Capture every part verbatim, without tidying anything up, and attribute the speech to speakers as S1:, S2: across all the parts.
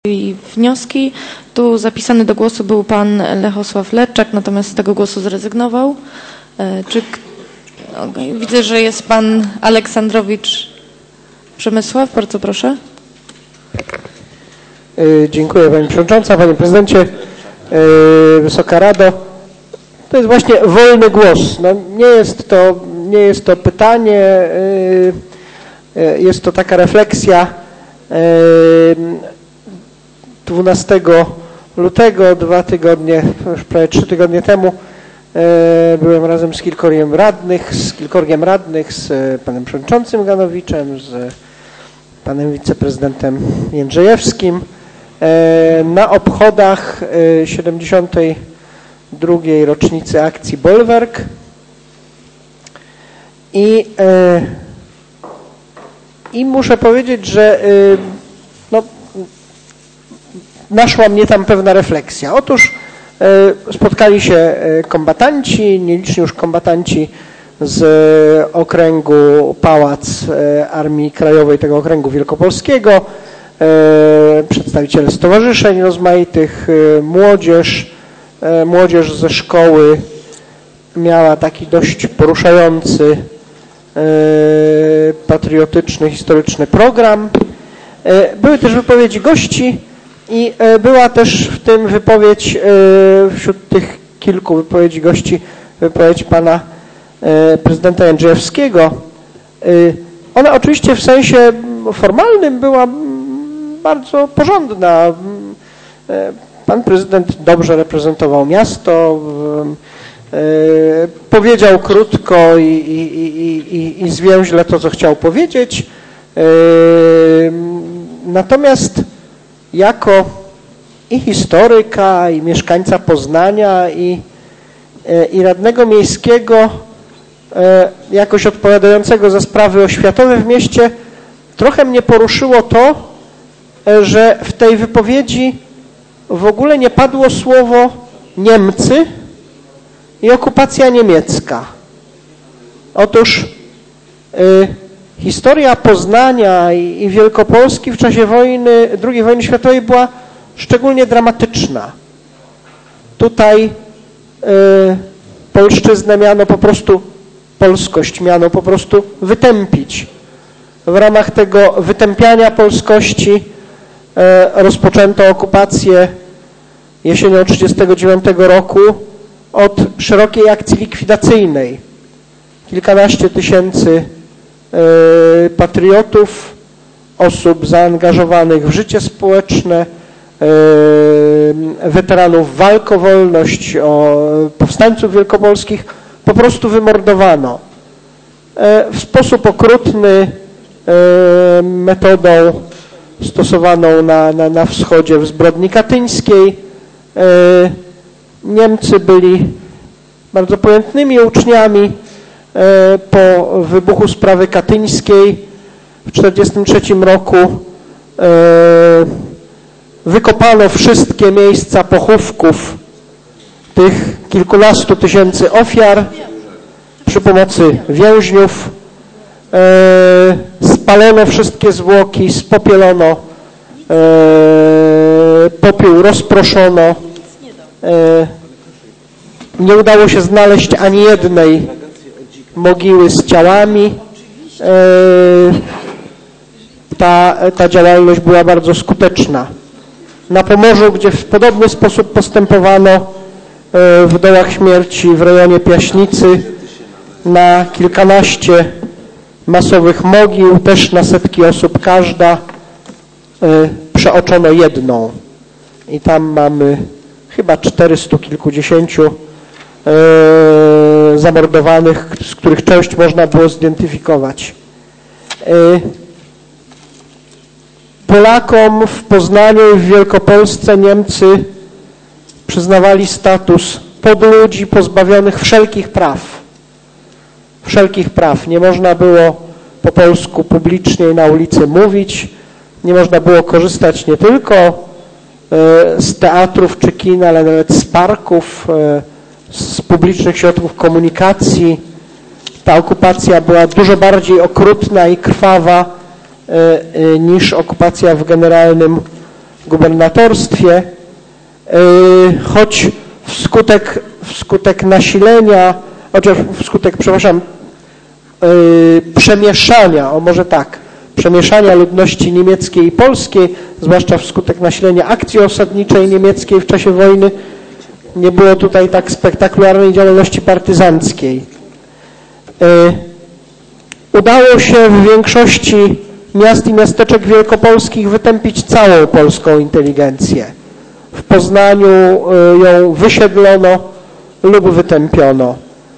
S1: I wnioski. Tu zapisany do głosu był pan Lechosław Ledczak, natomiast z tego głosu zrezygnował. Czy... Okay. Widzę, że jest pan Aleksandrowicz Przemysław. Bardzo proszę.
S2: Dziękuję pani przewodnicząca, panie prezydencie, Wysoka Rado. To jest właśnie wolny głos. No, nie jest to, nie jest to pytanie, jest to taka refleksja. dwunastego lutego, dwa tygodnie, już prawie trzy tygodnie temu byłem razem z kilkorgiem radnych, z kilkorgiem radnych, z panem przewodniczącym Ganowiczem, z panem wiceprezydentem Jędrzejewskim na obchodach siedemdziesiątej drugiej rocznicy akcji Bolwerk i, i muszę powiedzieć, że no, naszła mnie tam pewna refleksja. Otóż e, spotkali się e, kombatanci, nieliczni już kombatanci z e, okręgu Pałac e, Armii Krajowej, tego okręgu wielkopolskiego, e, przedstawiciele stowarzyszeń rozmaitych, e, młodzież, e, młodzież ze szkoły miała taki dość poruszający, e, patriotyczny, historyczny program. E, były też wypowiedzi gości. I była też w tym wypowiedź, wśród tych kilku wypowiedzi gości, wypowiedź pana prezydenta Jędrzejewskiego. Ona oczywiście w sensie formalnym była bardzo porządna. Pan prezydent dobrze reprezentował miasto, powiedział krótko i, i, i, i, i zwięźle to, co chciał powiedzieć. Natomiast jako i historyka, i mieszkańca Poznania, i, i radnego miejskiego, jakoś odpowiadającego za sprawy oświatowe w mieście, trochę mnie poruszyło to, że w tej wypowiedzi w ogóle nie padło słowo Niemcy i okupacja niemiecka. Otóż y, historia Poznania i Wielkopolski w czasie wojny, drugiej wojny światowej była szczególnie dramatyczna. Tutaj y, polszczyznę miano po prostu, polskość miano po prostu wytępić. W ramach tego wytępiania polskości y, rozpoczęto okupację jesienią tysiąc dziewięćset trzydziestego dziewiątego roku od szerokiej akcji likwidacyjnej. Kilkanaście tysięcy patriotów, osób zaangażowanych w życie społeczne, weteranów walk o wolność, o powstańców wielkopolskich po prostu wymordowano. W sposób okrutny, metodą stosowaną na, na, na wschodzie w zbrodni katyńskiej. Niemcy byli bardzo pojętnymi uczniami. Po wybuchu sprawy katyńskiej w tysiąc dziewięćset czterdziestym trzecim roku wykopano wszystkie miejsca pochówków tych kilkunastu tysięcy ofiar przy pomocy więźniów. Spalono wszystkie zwłoki, spopielono, popiół rozproszono. Nie udało się znaleźć ani jednej mogiły z ciałami. Ta, ta działalność była bardzo skuteczna. Na Pomorzu, gdzie w podobny sposób postępowano w Dołach Śmierci w rejonie Piaśnicy, na kilkanaście masowych mogił, też na setki osób każda, przeoczono jedną. I tam mamy chyba czterystu kilkudziesięciu zamordowanych, z których część można było zidentyfikować. Polakom w Poznaniu i w Wielkopolsce Niemcy przyznawali status podludzi pozbawionych wszelkich praw. Wszelkich praw. Nie można było po polsku publicznie na ulicy mówić, nie można było korzystać nie tylko z teatrów czy kin, ale nawet z parków, z publicznych środków komunikacji. Ta okupacja była dużo bardziej okrutna i krwawa niż okupacja w generalnym gubernatorstwie, choć wskutek, wskutek nasilenia, chociaż wskutek, przepraszam, przemieszania, o może tak, przemieszania ludności niemieckiej i polskiej, zwłaszcza wskutek nasilenia akcji osadniczej niemieckiej w czasie wojny, nie było tutaj tak spektakularnej działalności partyzanckiej. Udało się w większości miast i miasteczek wielkopolskich wytępić całą polską inteligencję. W Poznaniu ją wysiedlono lub wytępiono.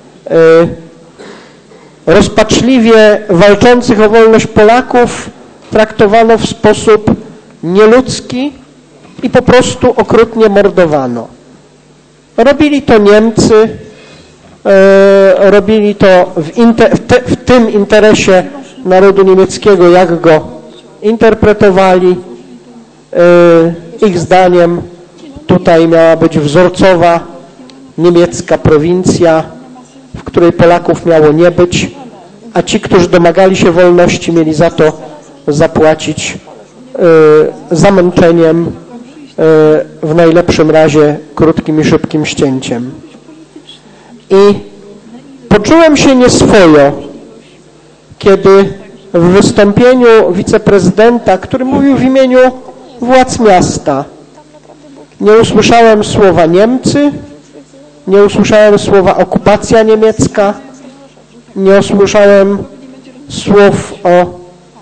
S2: Rozpaczliwie walczących o wolność Polaków traktowano w sposób nieludzki i po prostu okrutnie mordowano. Robili to Niemcy, e, robili to w, inter, w, te, w tym interesie narodu niemieckiego, jak go interpretowali. E, ich zdaniem tutaj miała być wzorcowa niemiecka prowincja, w której Polaków miało nie być, a ci, którzy domagali się wolności, mieli za to zapłacić y, zamęczeniem, y, w najlepszym razie krótkim i szybkim ścięciem. I poczułem się nieswojo, kiedy w wystąpieniu wiceprezydenta, który mówił w imieniu władz miasta, nie usłyszałem słowa Niemcy, nie usłyszałem słowa okupacja niemiecka, nie usłyszałem słów o y,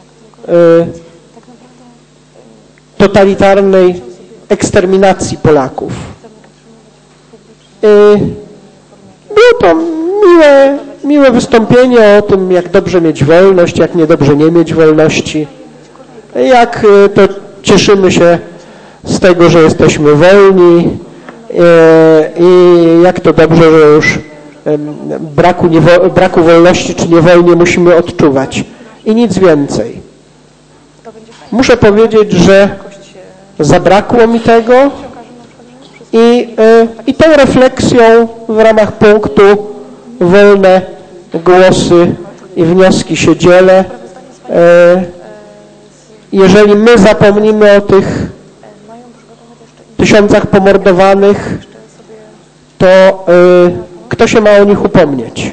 S2: totalitarnej eksterminacji Polaków. Y, było to miłe, miłe wystąpienie o tym, jak dobrze mieć wolność, jak niedobrze nie mieć wolności, jak y, to cieszymy się z tego, że jesteśmy wolni, i jak to dobrze, że już braku, braku wolności czy niewolnie musimy odczuwać. I nic więcej. Muszę powiedzieć, że zabrakło mi tego i, i tą refleksją w ramach punktu wolne głosy i wnioski się dzielę. Jeżeli my zapomnimy o tych tysiącach pomordowanych, to y, kto się ma o nich upomnieć?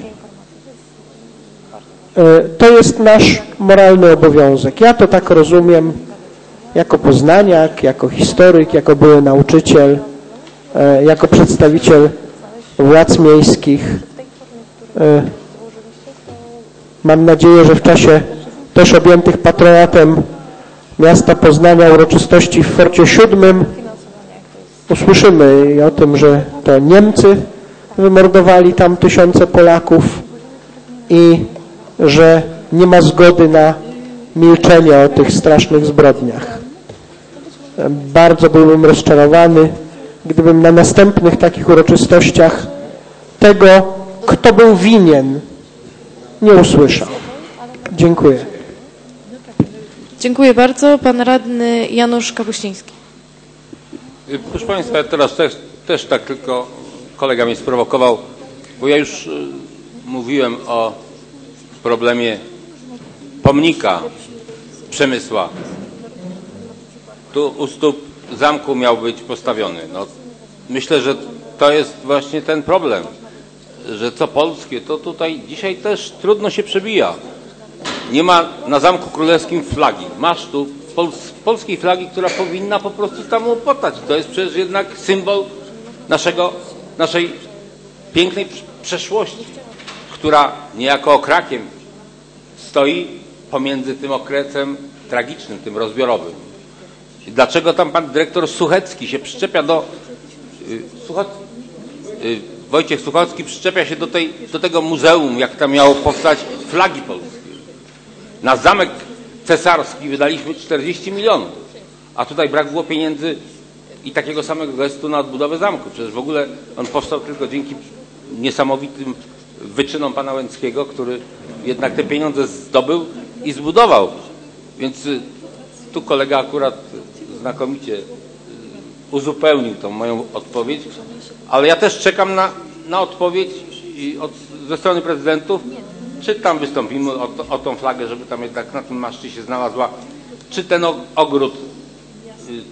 S2: Y, to jest nasz moralny obowiązek. Ja to tak rozumiem jako poznaniak, jako historyk, jako były nauczyciel, y, jako przedstawiciel władz miejskich. Y, mam nadzieję, że w czasie też objętych patronatem miasta Poznania uroczystości w Forcie Siódmym usłyszymy o tym, że to Niemcy wymordowali tam tysiące Polaków i że nie ma zgody na milczenie o tych strasznych zbrodniach. Bardzo byłbym rozczarowany, gdybym na następnych takich uroczystościach tego, kto był winien, nie usłyszał. Dziękuję.
S1: Dziękuję bardzo. Pan radny Janusz Kapuściński.
S3: Proszę Państwa, ja teraz też, też tak tylko kolega mnie sprowokował, bo ja już y, mówiłem o problemie pomnika Przemysła. Tu u stóp zamku miał być postawiony. No, myślę, że to jest właśnie ten problem, że co polskie, to tutaj dzisiaj też trudno się przebija. Nie ma na Zamku Królewskim flagi, masztu pol polskiej flagi, która powinna po prostu tam opotać. To jest przecież jednak symbol naszego, naszej pięknej przeszłości, która niejako okrakiem stoi pomiędzy tym okresem tragicznym, tym rozbiorowym. I dlaczego tam pan dyrektor Suchecki się przyczepia do... Yy, Sucho, yy, Wojciech Suchocki przyczepia się do, tej, do tego muzeum, jak tam miało powstać flagi polskie. Na zamek cesarski wydaliśmy czterdzieści milionów, a tutaj brak było pieniędzy i takiego samego gestu na odbudowę zamku. Przecież w ogóle on powstał tylko dzięki niesamowitym wyczynom pana Łęckiego, który jednak te pieniądze zdobył i zbudował. Więc tu kolega akurat znakomicie uzupełnił tą moją odpowiedź, ale ja też czekam na, na odpowiedź od, ze strony prezydentów, czy tam wystąpimy o, to, o tą flagę, żeby tam jednak na tym maszcie się znalazła, czy ten ogród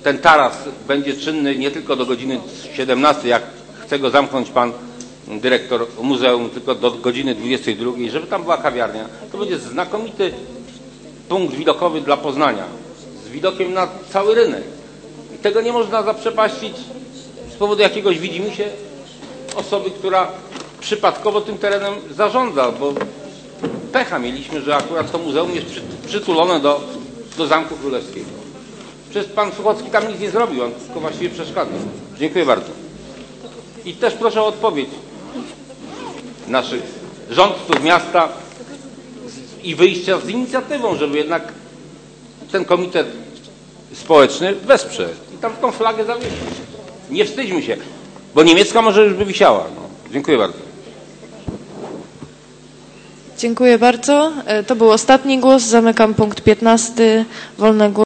S3: ten taras będzie czynny nie tylko do godziny siedemnastej, jak chce go zamknąć pan dyrektor muzeum, tylko do godziny dwudziestej drugiej, żeby tam była kawiarnia. To będzie znakomity punkt widokowy dla Poznania, z widokiem na cały rynek. I tego nie można zaprzepaścić z powodu jakiegoś widzimisię osoby, która przypadkowo tym terenem zarządza, bo pecha mieliśmy, że akurat to muzeum jest przy, przytulone do, do Zamku Królewskiego. Przecież pan Suchocki tam nic nie zrobił, on tylko właściwie przeszkadza. Dziękuję bardzo. I też proszę o odpowiedź naszych rządców miasta i wyjścia z inicjatywą, żeby jednak ten komitet społeczny wesprze i tam tą flagę zawiesić. Nie wstydźmy się, bo niemiecka może już by wisiała. No. Dziękuję bardzo.
S1: Dziękuję bardzo. To był ostatni głos. Zamykam punkt piętnasty. Wolne głosy.